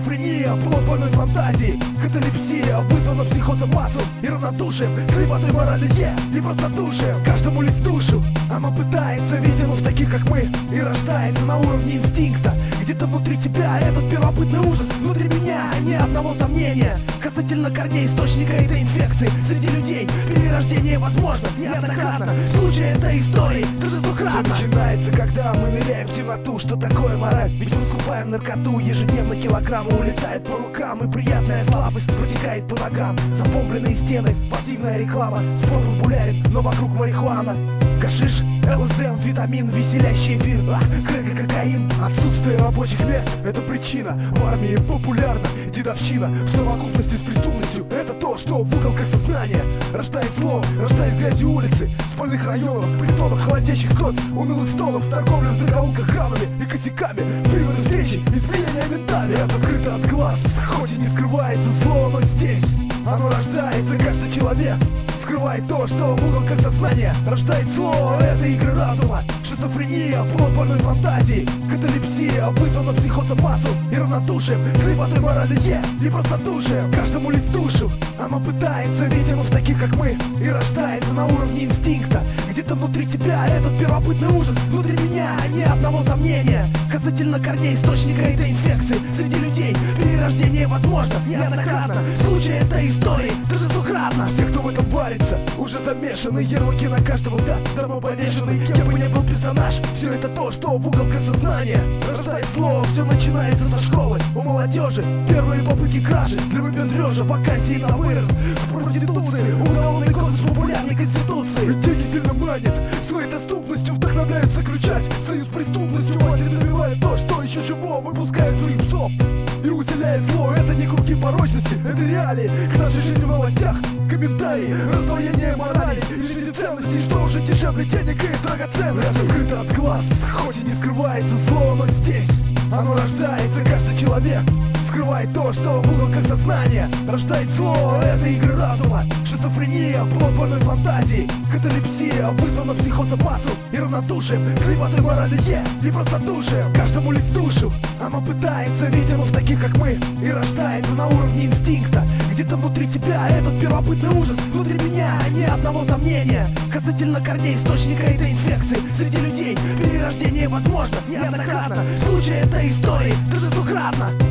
Шизофрения, плод больной фантазии. Каталепсия, вызвана психозом и равнодушием. Слепотой морали и простодушием. Каждому лезть в душу, оно пытается, видимо, в таких как мы, и рождается на уровне инстинкта. Где-то внутри тебя этот первобытный ужас. Внутри меня ни одного сомнения касательно корней источника этой инфекции. Среди людей перерождение возможно неоднократно. Случай этой истории даже двукратно. Все начинается, когда мы ныряем в темноту. Что такое мораль? Ведь мы скупаем наркоту. Ежедневно килограммы улетают по рукам, и приятная слабость протекает по ногам. Запомбленные стены, пассивная реклама. Спорт популярен, но вокруг марихуана. Гашиш, ЛСД, амфетамин, веселящий эфир, крэк и кокаин. Отсутствие рабочих мест — это причина. В армии популярна дедовщина. В совокупности с преступностью — это то, что в уголках сознания рождает зло, рождает грязью улицы, спальных районов, притонов, холодящих кровь, унылых столов, торговля в закоулках храмами и косяками, приводы встречи, избиения ментами. Это скрыто от глаз, хоть и не скрывается зло, но здесь оно рождается. Каждый человек скрывает то, что в уголках сознания рождает зло. Это игры разума. Шизофрения, плод больной фантазии. Каталепсия, вызвана психозом и равнодушием. Слепотой морали и простодушием. Каждому лезть в душу, оно пытается, видимо, в таких как мы, и рождается на уровне инстинкта. Где-то внутри тебя этот первобытный ужас. Внутри меня ни одного сомнения касательно корней источника этой инфекции. Среди людей перерождение возможно неоднократно. Случай этой истории даже двукратно. Все, кто в этом варится, уже замешаны. Ярлыки на каждого, да, давно повешены. Кем бы ни был персонаж, все это то, что в уголках сознания рождает зло. Все начинается со школы. У молодежи первые попытки кражи, для выпендрежа, вакансии на вырост, в проституции, уголовный кодекс популярной конституции. Ведь деньги сильно манят, своей доступностью вдохновляют заключать союз с преступностью. Власти добивают то, что еще живо, выпускают своих псов и усиляет зло. Это не круги порочности, это реалии. К нашей жизни в новостях комментарии, раздвоение морали и виде ценностей, что уже дешевле денег и драгоценных. Это скрыто от глаз, хоть и не скрывается зло, но здесь оно рождается. Каждый человек скрывает то, что в уголках сознания рождает зло. Это игры разума. Шизофрения, плод больной фантазии. Каталепсия, вызвана психозом и равнодушием. Слепотой морали и простодушием. Каждому лезть в душу, оно пытается, видимо, в таких как мы, и рождается на уровне инстинкта. Где-то внутри тебя этот первобытный ужас. Внутри меня ни одного сомнения касательно корней источника этой инфекции. Среди людей перерождение возможно неоднократно. Случай этой истории даже двукратно.